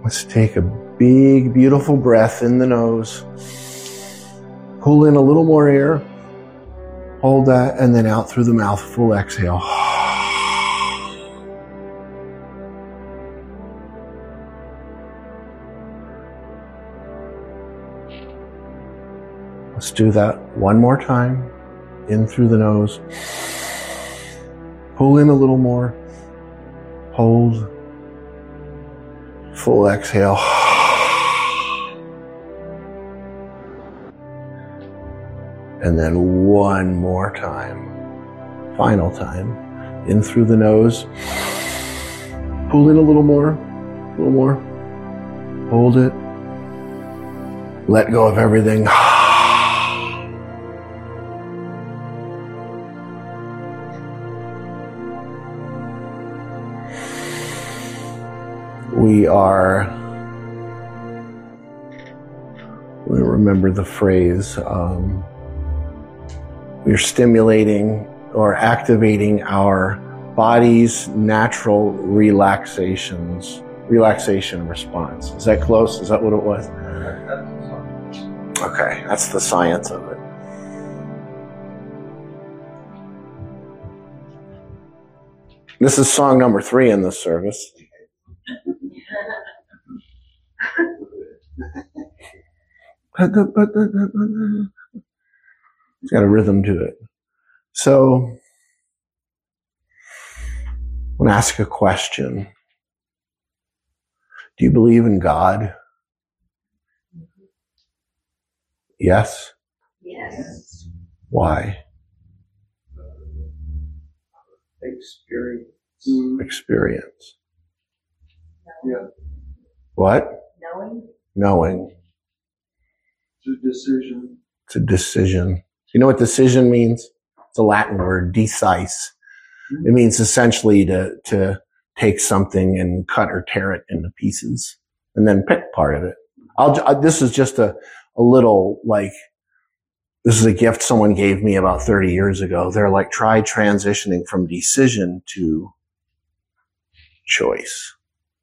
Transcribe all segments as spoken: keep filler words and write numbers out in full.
Let's take a big, beautiful breath in the nose. Pull in a little more air. Hold that, and then out through the mouth, full exhale. Let's do that one more time. In through the nose. Pull in a little more. Hold. Full exhale. And then one more time. Final time. In through the nose. Pull in a little more. A little more. Hold it. Let go of everything. We are, we remember the phrase, um, we're stimulating or activating our body's natural relaxations, relaxation response. Is that close? Is that what it was? Okay, that's the science of it. This is song number three in this service. It's got a rhythm to it. So, I want to ask a question. Do you believe in God? Yes? Yes. Why? Experience. Experience. Yeah. What? Knowing. Knowing. It's a decision. It's a decision. You know what decision means? It's a Latin word, decise. Mm-hmm. It means essentially to, to take something and cut or tear it into pieces and then pick part of it. I'll, this is just a, a little like, this is a gift someone gave me about thirty years ago. They're like, try transitioning from decision to choice.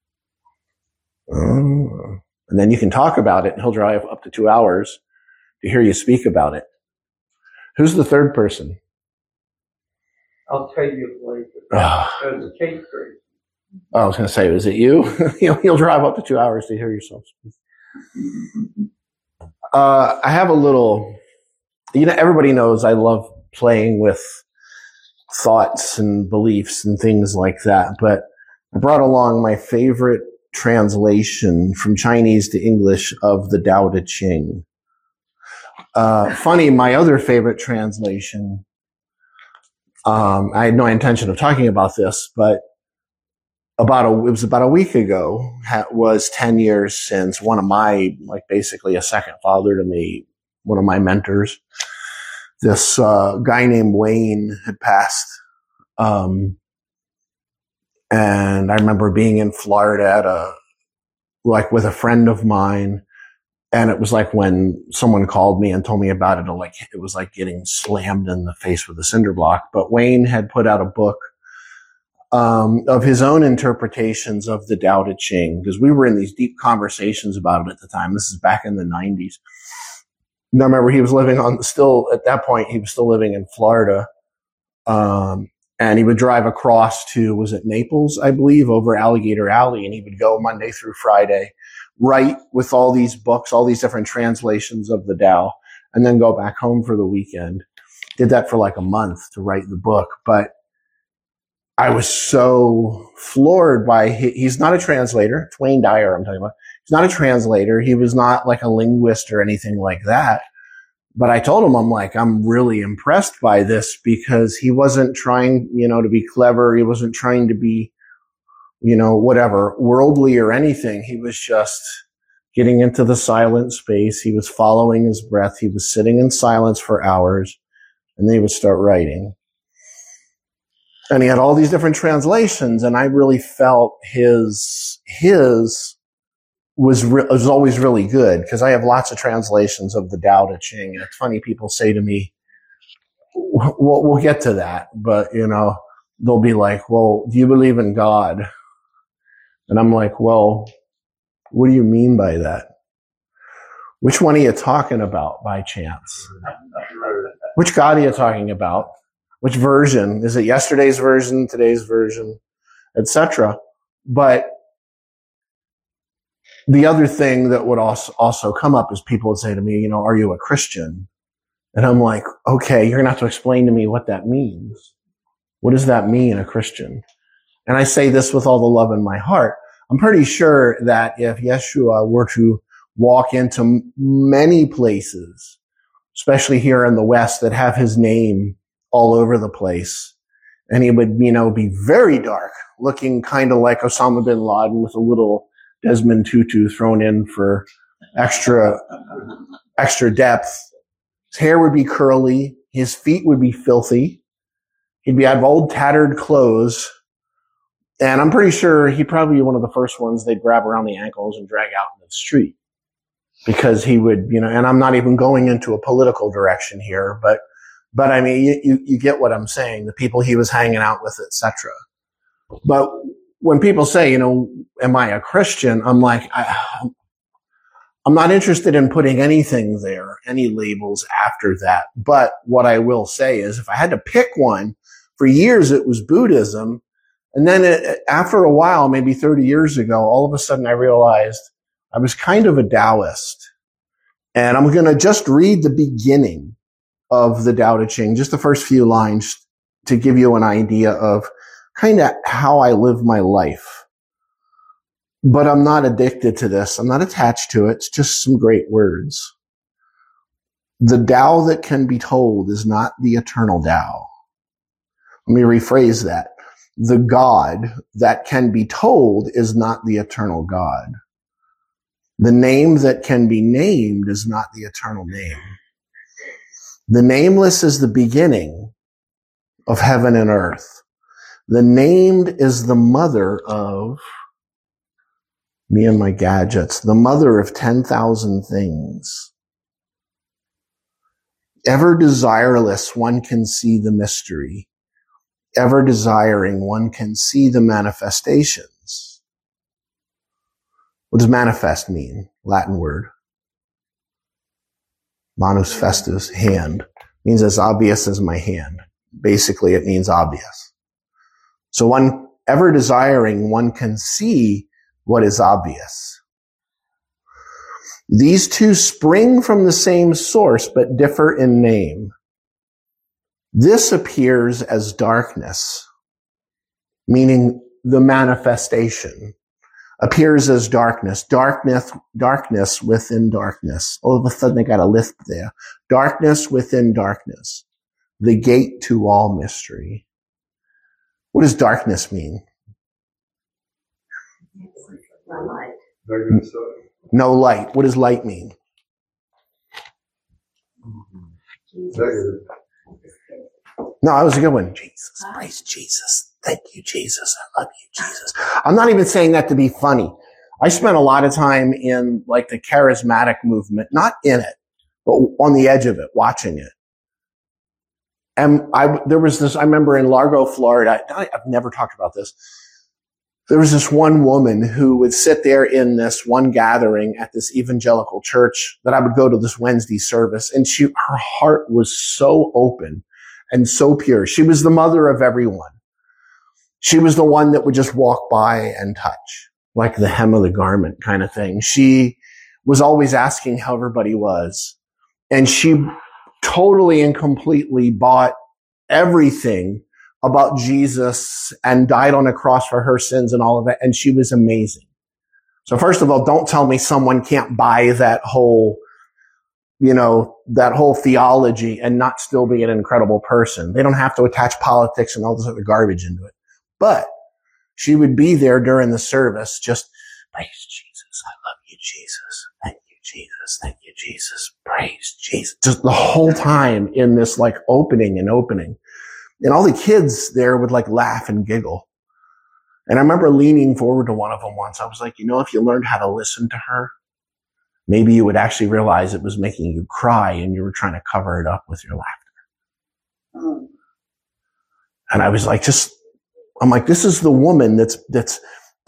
Oh. And then you can talk about it and he'll drive up to two hours to hear you speak about it. Who's the third person? I'll tell you later. Oh. There's a cake break. I was going to say, was it you? You'll, you'll drive up to two hours to hear yourself speak. Uh, I have a little, you know, everybody knows I love playing with thoughts and beliefs and things like that, but I brought along my favorite translation from Chinese to English of the Tao Te Ching. Uh, funny, my other favorite translation, um, I had no intention of talking about this, but about a, it was about a week ago, ha, was ten years since one of my, like basically a second father to me, one of my mentors, this, uh, guy named Wayne had passed. Um, And I remember being in Florida at a, like with a friend of mine. And it was like when someone called me and told me about it, like it was like getting slammed in the face with a cinder block. But Wayne had put out a book, um, of his own interpretations of the Tao Te Ching, because we were in these deep conversations about it at the time. This is back in the nineties. And I remember he was living on, still at that point, he was still living in Florida. Um, And he would drive across to, was it Naples, I believe, over Alligator Alley. And he would go Monday through Friday, write with all these books, all these different translations of the Tao, and then go back home for the weekend. Did that for like a month to write the book. But I was so floored by, he's not a translator. It's Wayne Dyer I'm talking about. He's not a translator. He was not like a linguist or anything like that. But I told him, I'm like, I'm really impressed by this because he wasn't trying, you know, to be clever. He wasn't trying to be, you know, whatever, worldly or anything. He was just getting into the silent space. He was following his breath. He was sitting in silence for hours, and then he would start writing. And he had all these different translations, and I really felt his, his, was re- was always really good because I have lots of translations of the Tao Te Ching. And it's funny, people say to me, "We'll, we'll get to that," but you know, they'll be like, "Well, do you believe in God?" And I'm like, "Well, What do you mean by that? Which one are you talking about by chance? Which God are you talking about? Which version? Is it yesterday's version, today's version, et cetera? But the other thing that would also, also come up is people would say to me, you know, are you a Christian? And I'm like, okay, you're going to have to explain to me what that means. What does that mean, a Christian? And I say this with all the love in my heart. I'm pretty sure that if Yeshua were to walk into many places, especially here in the West, that have his name all over the place, and he would, you know, be very dark, looking kind of like Osama bin Laden with a little Desmond Tutu thrown in for extra, extra depth. His hair would be curly. His feet would be filthy. He'd be have old tattered clothes. And I'm pretty sure he'd probably be one of the first ones they'd grab around the ankles and drag out in the street. Because he would, you know, and I'm not even going into a political direction here, but, but I mean, you, you, you get what I'm saying, the people he was hanging out with, et cetera. But when people say, you know, am I a Christian? I'm like, I, I'm not interested in putting anything there, any labels after that. But what I will say is if I had to pick one, for years it was Buddhism. And then it, after a while, maybe thirty years ago, all of a sudden I realized I was kind of a Taoist. And I'm going to just read the beginning of the Tao Te Ching, just the first few lines to give you an idea of kind of how I live my life. But I'm not addicted to this. I'm not attached to it. It's just some great words. The Tao that can be told is not the eternal Tao. Let me rephrase that. The God that can be told is not the eternal God. The name that can be named is not the eternal name. The nameless is the beginning of heaven and earth. The named is the mother of me and my gadgets, the mother of ten thousand things. Ever desireless, one can see the mystery. Ever desiring, one can see the manifestations. What does manifest mean? Latin word. Manus festus, hand. Means as obvious as my hand. Basically, it means obvious. So one, ever desiring, one can see what is obvious. These two spring from the same source, but differ in name. This appears as darkness, meaning the manifestation appears as darkness, darkness, darkness within darkness. All of a sudden they got a lisp there. Darkness within darkness, the gate to all mystery. What does darkness mean? No light. No light. What does light mean? Jesus. No, that was a good one. Jesus. Praise Jesus. Thank you, Jesus. I love you, Jesus. I'm not even saying that to be funny. I spent a lot of time in like the charismatic movement, not in it, but on the edge of it, watching it. And I, there was this, I remember in Largo, Florida, I, I've never talked about this. There was this one woman who would sit there in this one gathering at this evangelical church that I would go to this Wednesday service. And she, her heart was so open and so pure. She was the mother of everyone. She was the one that would just walk by and touch, like the hem of the garment kind of thing. She was always asking how everybody was. And she totally and completely bought everything about Jesus and died on a cross for her sins and all of that. And she was amazing. So first of all, don't tell me someone can't buy that whole, you know, that whole theology and not still be an incredible person. They don't have to attach politics and all this other garbage into it. But she would be there during the service, just praise Jesus. I love you, Jesus. Thank you, Jesus. Thank you, Jesus. Praise Jesus. Just the whole time in this like opening and opening. And all the kids there would like laugh and giggle. And I remember leaning forward to one of them once. I was like, you know, if you learned how to listen to her, maybe you would actually realize it was making you cry and you were trying to cover it up with your laughter. And I was like, just, I'm like, this is the woman that's, that's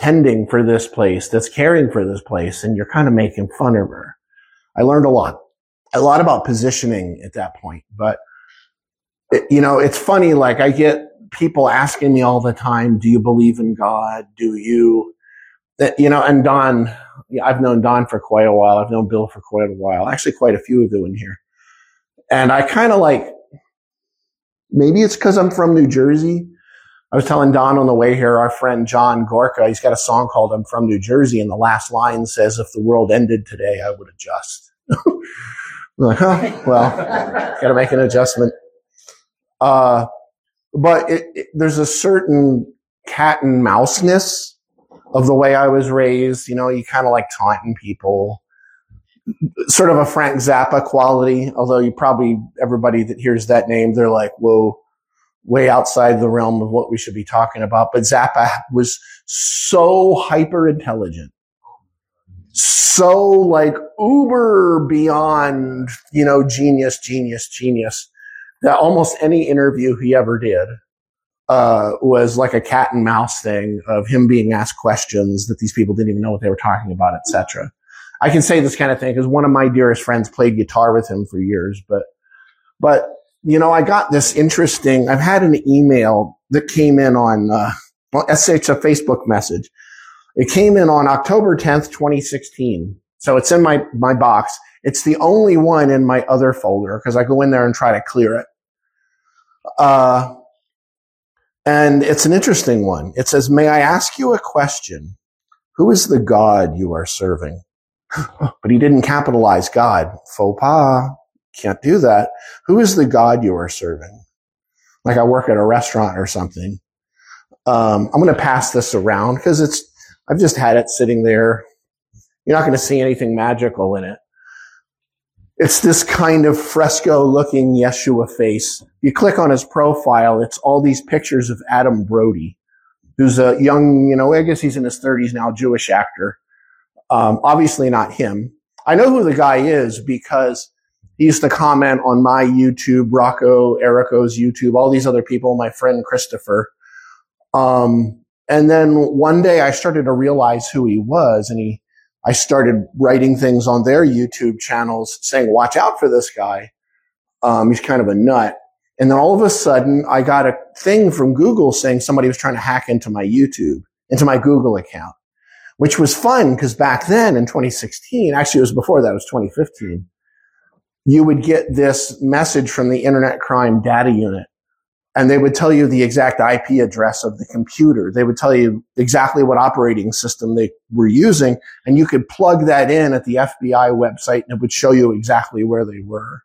tending for this place, that's caring for this place, and you're kind of making fun of her. I learned a lot, a lot about positioning at that point. But, it, you know, it's funny, like I get people asking me all the time, do you believe in God? Do you, that, you know, and Don, I've known Don for quite a while. I've known Bill for quite a while, actually quite a few of you in here. And I kind of like, maybe it's because I'm from New Jersey. I was telling Don on the way here, our friend John Gorka, he's got a song called I'm From New Jersey, and the last line says, if the world ended today, I would adjust. I'm like, huh, well, got to make an adjustment. Uh, but it, it, there's a certain cat and mouseness of the way I was raised. You know, you kind of like taunting people. Sort of a Frank Zappa quality, although you probably, everybody that hears that name, they're like, whoa, way outside the realm of what we should be talking about. But Zappa was so hyper intelligent, so like uber beyond, you know, genius, genius, genius, that almost any interview he ever did uh was like a cat and mouse thing of him being asked questions that these people didn't even know what they were talking about, et cetera. I can say this kind of thing because one of my dearest friends played guitar with him for years, but, but, you know, I got this interesting, I've had an email that came in on, uh, well, it's a Facebook message. It came in on October tenth, twenty sixteen. So it's in my, my box. It's the only one in my other folder because I go in there and try to clear it. Uh, and it's an interesting one. It says, may I ask you a question? Who is the God you are serving? But he didn't capitalize God. Faux pas. Can't do that. Who is the God you are serving? Like I work at a restaurant or something. Um, I'm going to pass this around because it's, I've just had it sitting there. You're not going to see anything magical in it. It's this kind of fresco looking Yeshua face. You click on his profile. It's all these pictures of Adam Brody, who's a young, you know, I guess he's in his thirties now, Jewish actor. Um, obviously not him. I know who the guy is because he used to comment on my YouTube, Rocco, Erico's YouTube, all these other people, my friend Christopher. Um, and then one day I started to realize who he was, and he, I started writing things on their YouTube channels saying, watch out for this guy. Um, he's kind of a nut. And then all of a sudden I got a thing from Google saying somebody was trying to hack into my YouTube, into my Google account. Which was fun because back then in twenty sixteen, actually it was before that, it was twenty fifteen, you would get this message from the Internet Crime Data Unit and they would tell you the exact I P address of the computer. They would tell you exactly what operating system they were using, and you could plug that in at the F B I website and it would show you exactly where they were.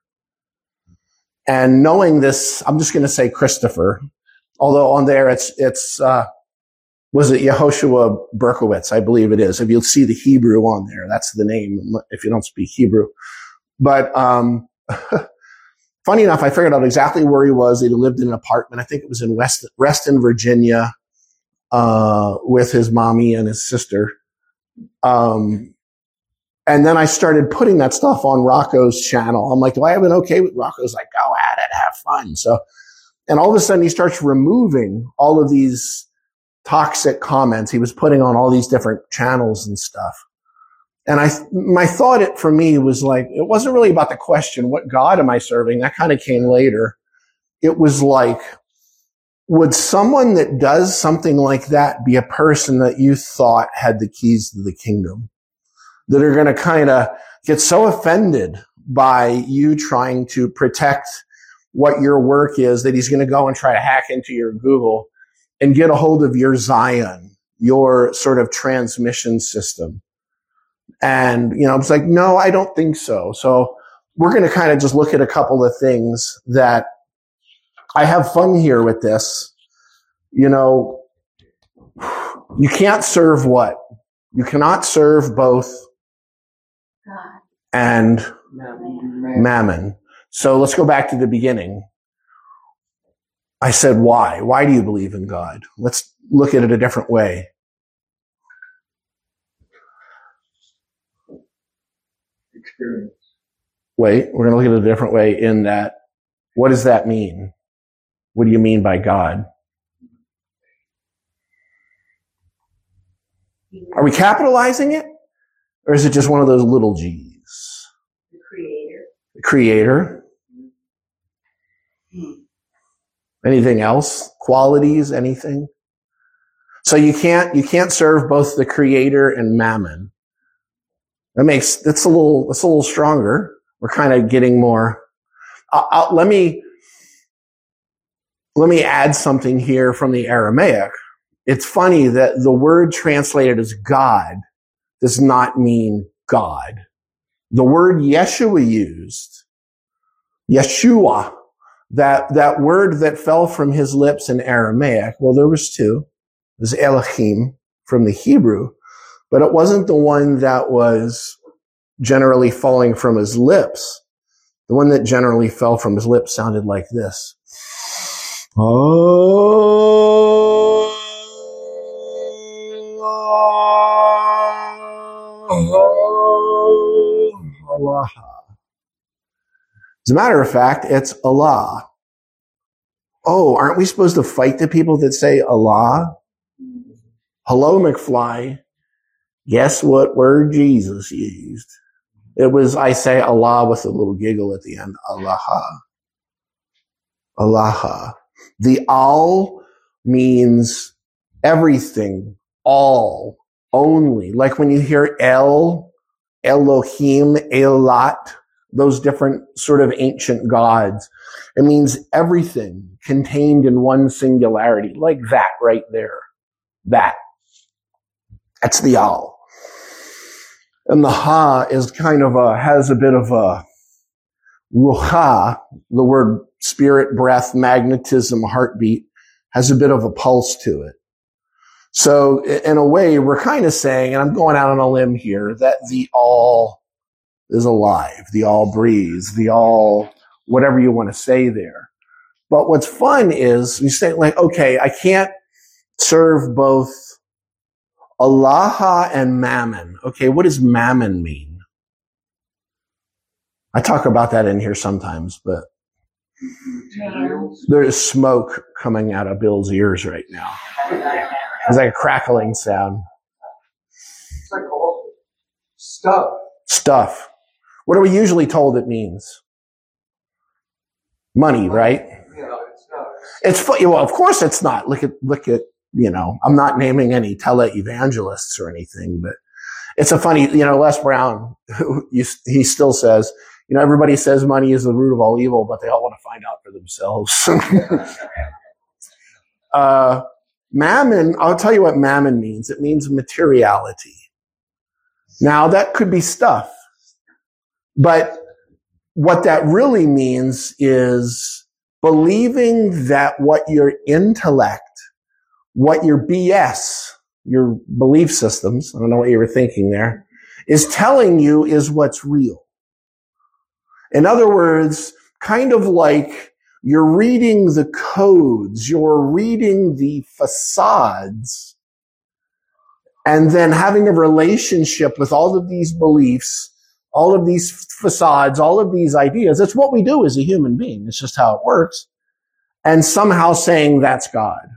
And knowing this, I'm just going to say Christopher, although on there it's, it's, uh, was it Yehoshua Berkowitz? I believe it is. If you'll see the Hebrew on there, that's the name if you don't speak Hebrew. But um funny enough, I figured out exactly where he was. He lived in an apartment. I think it was in West, Reston, Virginia, uh with his mommy and his sister. Um And then I started putting that stuff on Rocco's channel. I'm like, do I have an okay with Rocco's? Like, go at it, have fun. So, and all of a sudden he starts removing all of these toxic comments he was putting on all these different channels and stuff. And I, my thought it for me was like, it wasn't really about the question, what God am I serving? That kind of came later. It was like, would someone that does something like that be a person that you thought had the keys to the kingdom? That are going to kind of get so offended by you trying to protect what your work is that he's going to go and try to hack into your Google and get a hold of your Zion, your sort of transmission system. And, you know, it's like, no, I don't think so. So we're going to kind of just look at a couple of things that I have fun here with this. You know, you can't serve what? You cannot serve both God. and Mammon. mammon. So let's go back to the beginning. I said, why? Why do you believe in God? Let's look at it a different way. Experience. Wait, we're going to look at it a different way in that, what does that mean? What do you mean by God? Are we capitalizing it? Or is it just one of those little G's? The creator. The creator. Anything else? Qualities? Anything? So you can't, you can't serve both the creator and mammon. That makes, that's a little, that's a little stronger. We're kind of getting more, uh, uh, let me, let me add something here from the Aramaic. It's funny that the word translated as God does not mean God. The word Yeshua used, Yeshua, that, that word that fell from his lips in Aramaic, well, there was two. It was Elohim from the Hebrew, but it wasn't the one that was generally falling from his lips. The one that generally fell from his lips sounded like this. Oh, Allah. As a matter of fact, it's Allah. Oh, aren't we supposed to fight the people that say Allah? Hello, McFly. Guess what word Jesus used? It was, I say Allah with a little giggle at the end. Allah. Allah. The al means everything, all, only. Like when you hear El, Elohim, Elat, those different sort of ancient gods. It means everything contained in one singularity, like that right there. That. That's the al. And the ha is kind of a, has a bit of a ruha, the word spirit, breath, magnetism, heartbeat, has a bit of a pulse to it. So in a way, we're kind of saying, and I'm going out on a limb here, that the all is alive, the all breathes, the all, whatever you want to say there. But what's fun is you say like, okay, I can't serve both Allah and Mammon. Okay, what does Mammon mean? I talk about that in here sometimes, but there's smoke coming out of Bill's ears right now. It's like a crackling sound. It's like all stuff. Stuff. What are we usually told it means? Money, right? Yeah, it's not. It's fu- well, of course it's not. Look at, look at, you know, I'm not naming any tele-evangelists or anything, but it's a funny, you know, Les Brown, who, he still says, you know, everybody says money is the root of all evil, but they all want to find out for themselves. uh, Mammon, I'll tell you what mammon means. It means materiality. Now, that could be stuff. But what that really means is believing that what your intellect, what your B S, your belief systems, I don't know what you were thinking there, is telling you is what's real. In other words, kind of like you're reading the codes, you're reading the facades, and then having a relationship with all of these beliefs, all of these facades, all of these ideas. It's what we do as a human being. It's just how it works. And somehow saying that's God.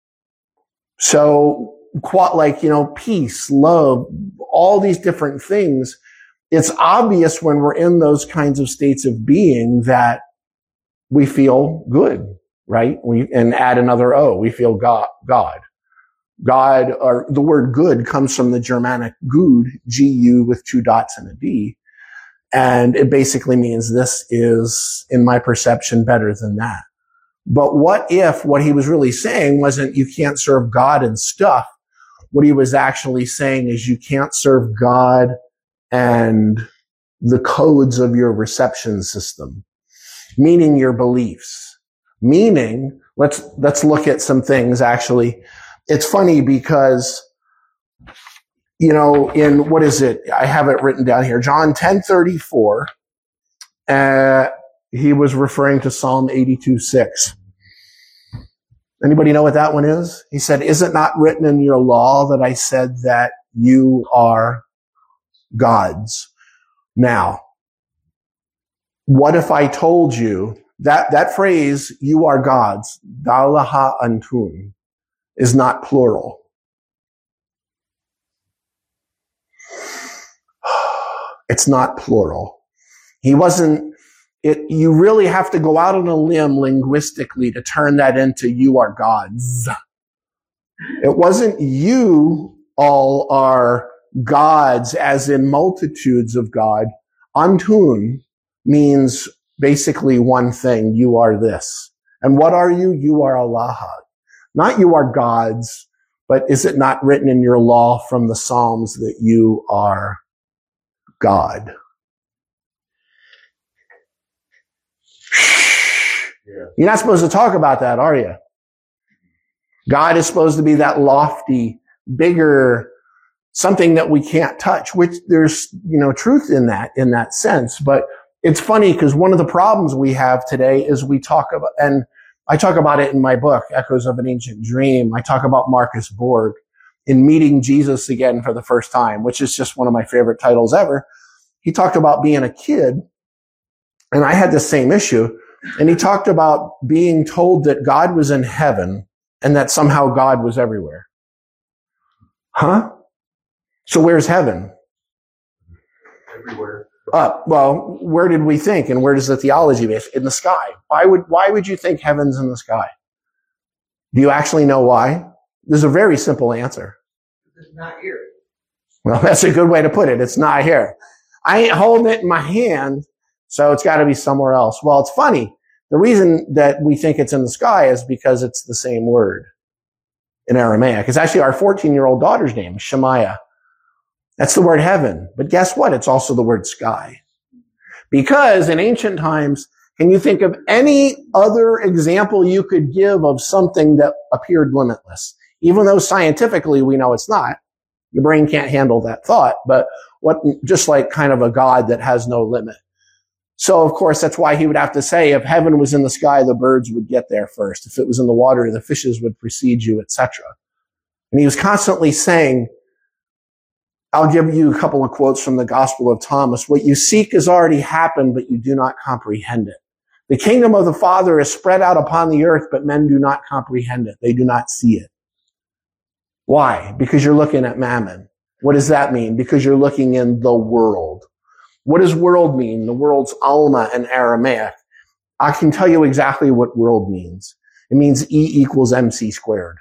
So, like, you know, peace, love, all these different things. It's obvious when we're in those kinds of states of being that we feel good, right? We, and add another O, we feel God, God. God, or the word good comes from the Germanic Gud, G U with two dots and a D. And it basically means this is, in my perception, better than that. But what if what he was really saying wasn't you can't serve God and stuff? What he was actually saying is you can't serve God and the codes of your reception system, meaning your beliefs. Meaning, let's, let's look at some things actually. It's funny because, you know, in, what is it? I have it written down here. John ten thirty-four, uh, he was referring to Psalm eighty-two six. Anybody know what that one is? He said, is it not written in your law that I said that you are gods? Now, what if I told you that, that phrase, you are gods, Dalaha Antun, is not plural. It's not plural. He wasn't, it, you really have to go out on a limb linguistically to turn that into you are gods. It wasn't you all are gods as in multitudes of God. Antun means basically one thing. You are this. And what are you? You are Allah. Not you are gods, but is it not written in your law from the Psalms that you are God? Yeah. You're not supposed to talk about that, are you? God is supposed to be that lofty, bigger, something that we can't touch, which there's, you know, truth in that, in that sense. But it's funny because one of the problems we have today is we talk about, and I talk about it in my book, Echoes of an Ancient Dream. I talk about Marcus Borg in meeting Jesus again for the first time, which is just one of my favorite titles ever. He talked about being a kid, and I had the same issue. And he talked about being told that God was in heaven and that somehow God was everywhere. Huh? So where's heaven? Everywhere. Up. Well, where did we think? And where does the theology base? In the sky. Why would, why would you think heaven's in the sky? Do you actually know why? There's a very simple answer. It's not here. Well, that's a good way to put it. It's not here. I ain't holding it in my hand, so it's got to be somewhere else. Well, it's funny. The reason that we think it's in the sky is because it's the same word in Aramaic. It's actually our fourteen-year-old daughter's name, Shemaiah. That's the word heaven. But guess what? It's also the word sky. Because in ancient times, can you think of any other example you could give of something that appeared limitless? Even though scientifically we know it's not. Your brain can't handle that thought, but what, just like kind of a God that has no limit. So of course, that's why he would have to say, if heaven was in the sky, the birds would get there first. If it was in the water, the fishes would precede you, et cetera. And he was constantly saying, I'll give you a couple of quotes from the Gospel of Thomas. What you seek has already happened, but you do not comprehend it. The kingdom of the Father is spread out upon the earth, but men do not comprehend it. They do not see it. Why? Because you're looking at mammon. What does that mean? Because you're looking in the world. What does world mean? The world's Alma in Aramaic. I can tell you exactly what world means. It means E equals mc squared.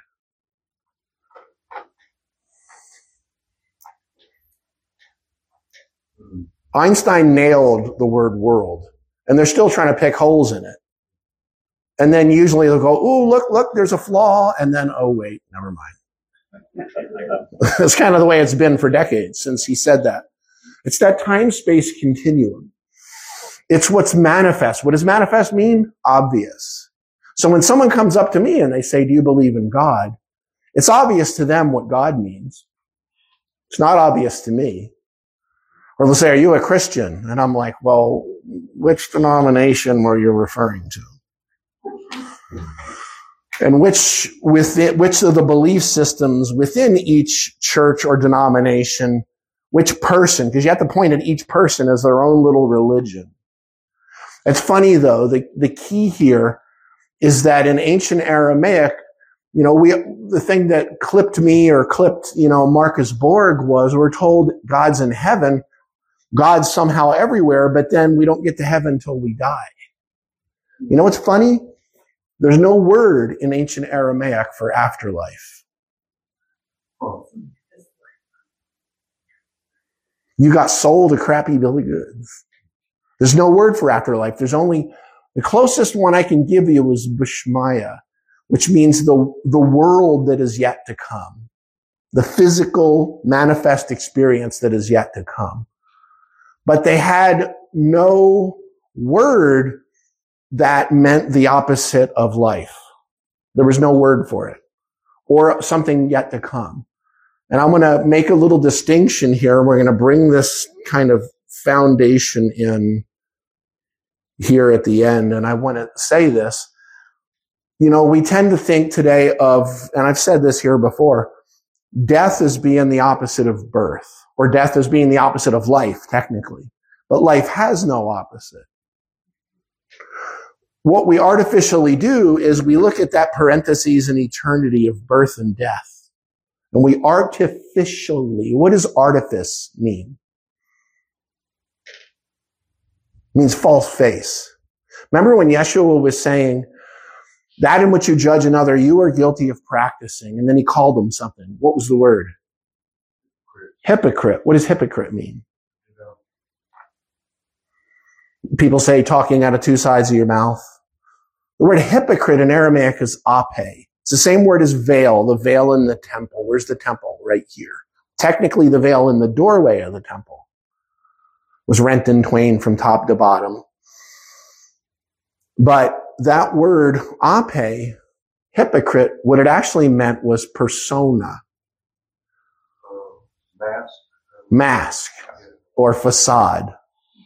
Einstein nailed the word world, and they're still trying to pick holes in it. And then usually they'll go, oh, look, look, there's a flaw. And then, oh, wait, never mind. That's kind of the way it's been for decades since he said that. It's that time-space continuum. It's what's manifest. What does manifest mean? Obvious. So when someone comes up to me and they say, do you believe in God? It's obvious to them what God means. It's not obvious to me. Or they'll say, are you a Christian? And I'm like, well, which denomination were you referring to? And which, within, which of the belief systems within each church or denomination, which person, because you have to point at each person as their own little religion. It's funny though, the, the key here is that in ancient Aramaic, you know, we, the thing that clipped me or clipped, you know, Marcus Borg was we're told God's in heaven, God's somehow everywhere, but then we don't get to heaven until we die. You know what's funny? There's no word in ancient Aramaic for afterlife. You got sold a crappy bill of goods. There's no word for afterlife. There's only, the closest one I can give you is Bishmaya, which means the, the world that is yet to come. The physical manifest experience that is yet to come. But they had no word that meant the opposite of life. There was no word for it. Or something yet to come. And I'm going to make a little distinction here. We're going to bring this kind of foundation in here at the end. And I want to say this. You know, we tend to think today of, and I've said this here before, death as being the opposite of birth, or death as being the opposite of life, technically. But life has no opposite. What we artificially do is we look at that parentheses in eternity of birth and death. And we artificially, what does artifice mean? It means false face. Remember when Yeshua was saying, that in which you judge another, you are guilty of practicing. And then he called them something. What was the word? Hypocrite. What does hypocrite mean? People say talking out of two sides of your mouth. The word hypocrite in Aramaic is ape. It's the same word as veil, the veil in the temple. Where's the temple? Right here. Technically, the veil in the doorway of the temple was rent in twain from top to bottom. But that word ape, hypocrite, what it actually meant was persona. Mask. Mask or facade.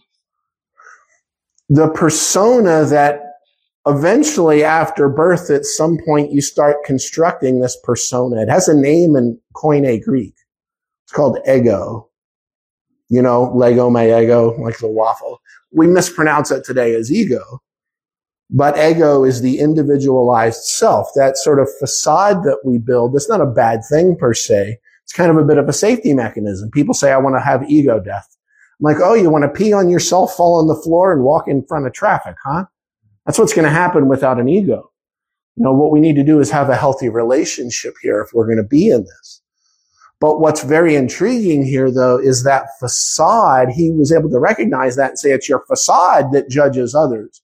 The persona that eventually after birth at some point you start constructing this persona. It has a name in Koine Greek. It's called ego. You know, Lego my ego, like the waffle. We mispronounce it today as ego. But ego is the individualized self, that sort of facade that we build. That's not a bad thing per se. It's kind of a bit of a safety mechanism. People say, I want to have ego death. I'm like, oh, you want to pee on yourself, fall on the floor, and walk in front of traffic, huh? That's what's going to happen without an ego. You know, what we need to do is have a healthy relationship here if we're going to be in this. But what's very intriguing here, though, is that facade. He was able to recognize that and say, it's your facade that judges others.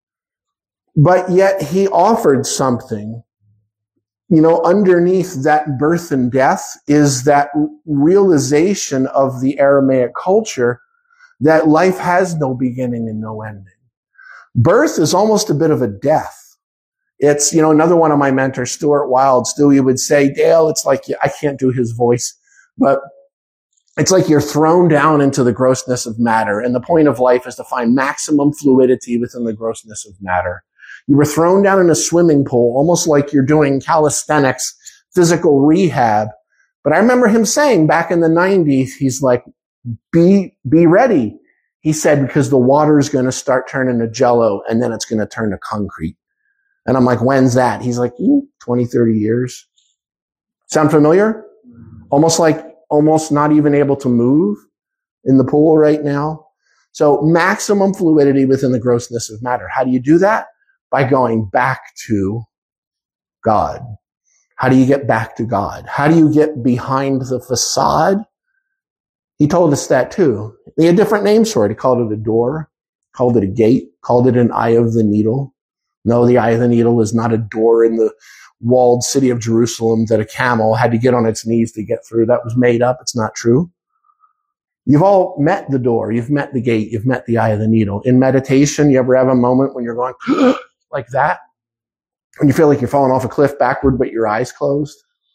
But yet he offered something. You know, underneath that birth and death is that realization of the Aramaic culture that life has no beginning and no ending. Birth is almost a bit of a death. It's, you know, another one of my mentors, Stuart Wilde, Stewie would say, Dale, it's like, I can't do his voice, but it's like you're thrown down into the grossness of matter. And the point of life is to find maximum fluidity within the grossness of matter. You were thrown down in a swimming pool, almost like you're doing calisthenics, physical rehab. But I remember him saying back in the nineties, he's like, be, be ready. He said, because the water is going to start turning to jello and then it's going to turn to concrete. And I'm like, when's that? He's like, mm, twenty, thirty years. Sound familiar? Almost like, almost not even able to move in the pool right now. So maximum fluidity within the grossness of matter. How do you do that? By going back to God. How do you get back to God? How do you get behind the facade? He told us that too. He had different names for it. He called it a door, called it a gate, called it an eye of the needle. No, the eye of the needle is not a door in the walled city of Jerusalem that a camel had to get on its knees to get through. That was made up. It's not true. You've all met the door. You've met the gate. You've met the eye of the needle. In meditation, you ever have a moment when you're going like that? When you feel like you're falling off a cliff backward, but your eyes closed?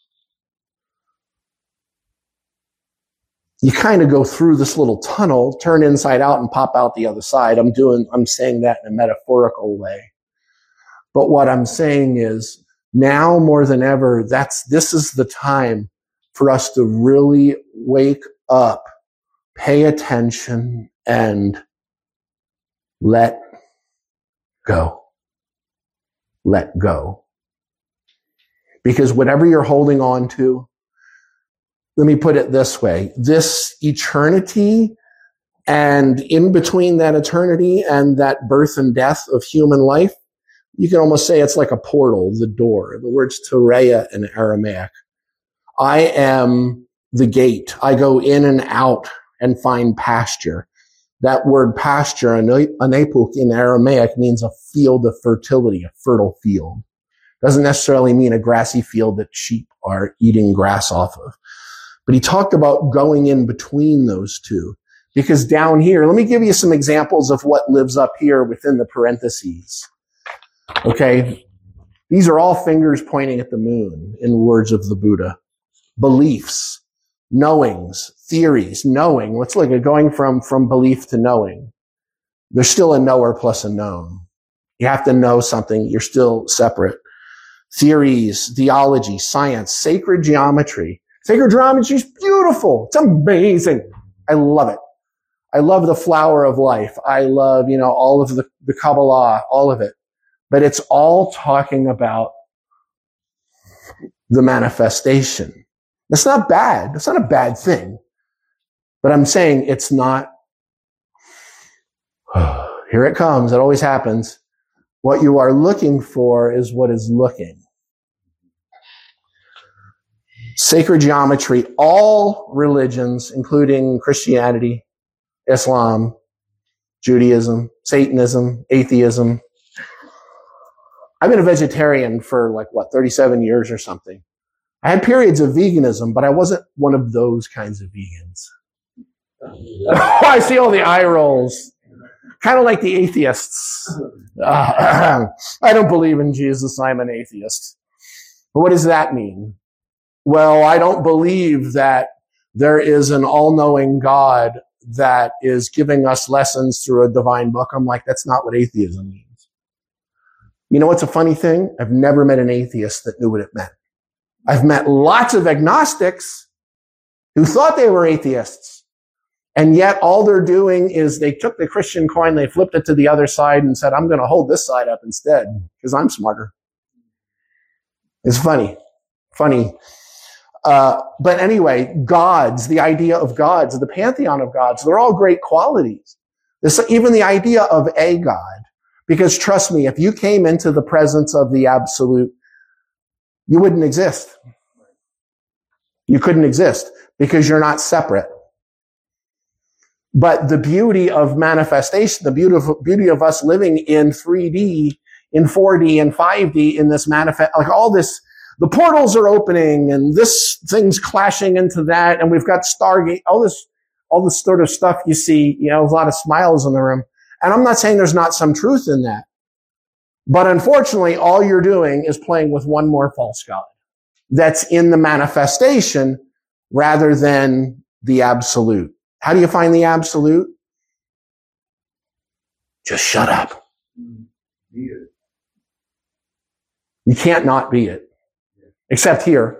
You kind of go through this little tunnel, turn inside out and pop out the other side. I'm doing, I'm saying that in a metaphorical way. But what I'm saying is now more than ever, that's, this is the time for us to really wake up, pay attention, and let go. Let go. Because whatever you're holding on to, let me put it this way, this eternity and in between that eternity and that birth and death of human life, you can almost say it's like a portal, the door. The word's tereia in Aramaic. I am the gate. I go in and out and find pasture. That word pasture, anepuk in Aramaic, means a field of fertility, a fertile field. Doesn't necessarily mean a grassy field that sheep are eating grass off of. But he talked about going in between those two. Because down here, let me give you some examples of what lives up here within the parentheses. Okay? These are all fingers pointing at the moon, in words of the Buddha. Beliefs, knowings, theories, knowing. Let's look at going from, from belief to knowing. There's still a knower plus a known. You have to know something. You're still separate. Theories, theology, science, sacred geometry. Sacred geometry is beautiful. It's amazing. I love it. I love the flower of life. I love, you know, all of the, the Kabbalah, all of it. But it's all talking about the manifestation. That's not bad. That's not a bad thing. But I'm saying it's not, Here it comes. It always happens. What you are looking for is what is looking. Sacred geometry, all religions, including Christianity, Islam, Judaism, Satanism, atheism. I've been a vegetarian for like, what, thirty-seven years or something. I had periods of veganism, but I wasn't one of those kinds of vegans. I see all the eye rolls. Kind of like the atheists. Uh, I don't believe in Jesus. I'm an atheist. But what does that mean? Well, I don't believe that there is an all-knowing God that is giving us lessons through a divine book. I'm like, that's not what atheism means. You know what's a funny thing? I've never met an atheist that knew what it meant. I've met lots of agnostics who thought they were atheists. And yet all they're doing is they took the Christian coin, they flipped it to the other side and said, I'm going to hold this side up instead because I'm smarter. It's funny. Funny. Uh, but anyway, gods, the idea of gods, the pantheon of gods, they're all great qualities. This, even the idea of a God. Because trust me, if you came into the presence of the absolute, you wouldn't exist. You couldn't exist because you're not separate. But the beauty of manifestation, the beautiful beauty of us living in three D, in four D, and five D, in this manifest, like all this, the portals are opening and this thing's clashing into that, and we've got Stargate, all this, all this sort of stuff you see, you know, a lot of smiles in the room. And I'm not saying there's not some truth in that. But unfortunately, all you're doing is playing with one more false god that's in the manifestation rather than the absolute. How do you find the absolute? Just shut up. Be it. You can't not be it. Except here.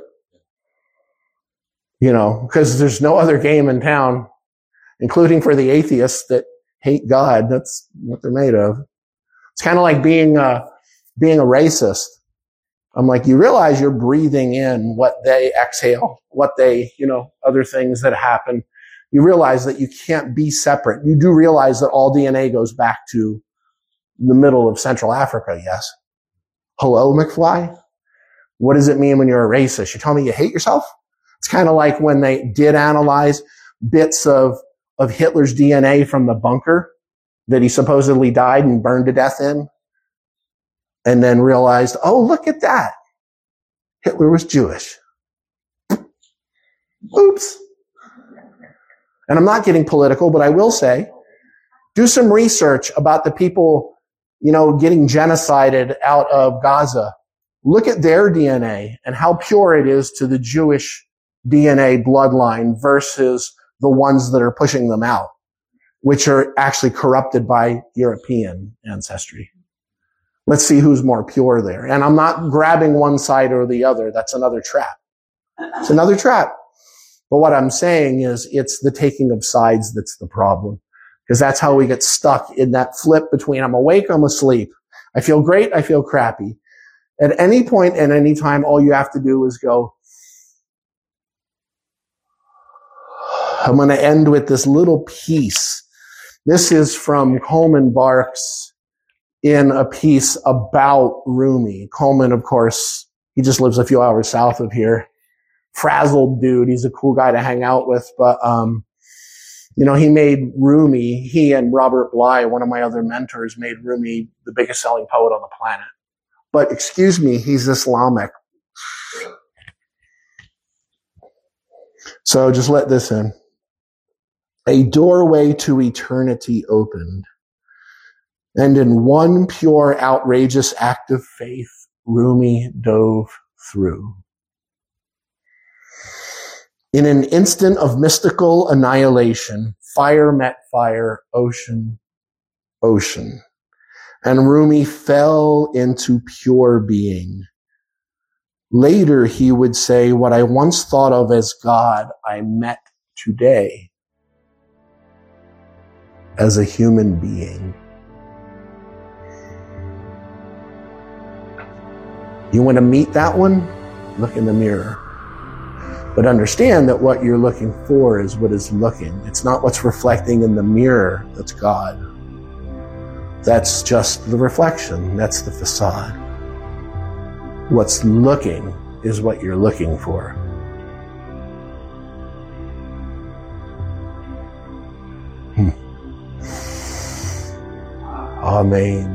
You know, because there's no other game in town, including for the atheists that hate God. That's what they're made of. It's kind of like being uh, being a racist. I'm like, you realize you're breathing in what they exhale, what they, you know, other things that happen. You realize that you can't be separate. You do realize that all D N A goes back to the middle of Central Africa, yes? Hello, McFly? What does it mean when you're a racist? You tell me you hate yourself? It's kind of like when they did analyze bits of, of Hitler's D N A from the bunker that he supposedly died and burned to death in, and then realized, oh, look at that. Hitler was Jewish. Oops. And I'm not getting political, but I will say, do some research about the people, you know, getting genocided out of Gaza. Look at their D N A and how pure it is to the Jewish D N A bloodline versus the ones that are pushing them out, which are actually corrupted by European ancestry. Let's see who's more pure there. And I'm not grabbing one side or the other. That's another trap. It's another trap. But what I'm saying is it's the taking of sides that's the problem. Because that's how we get stuck in that flip between I'm awake, I'm asleep. I feel great, I feel crappy. At any point and any time, all you have to do is go, I'm going to end with this little piece. This is from Coleman Barks in a piece about Rumi. Coleman, of course, he just lives a few hours south of here. Frazzled dude. He's a cool guy to hang out with. But, um, you know, he made Rumi, he and Robert Bly, one of my other mentors, made Rumi the biggest selling poet on the planet. But excuse me, he's Islamic. So just let this in. A doorway to eternity opened, and in one pure, outrageous act of faith, Rumi dove through. In an instant of mystical annihilation, fire met fire, ocean, ocean. And Rumi fell into pure being. Later, he would say, what I once thought of as God, I met today as a human being. You want to meet that one? Look in the mirror. But understand that what you're looking for is what is looking. It's not what's reflecting in the mirror that's God. That's just the reflection. That's the facade. What's looking is what you're looking for. Hmm. Amen.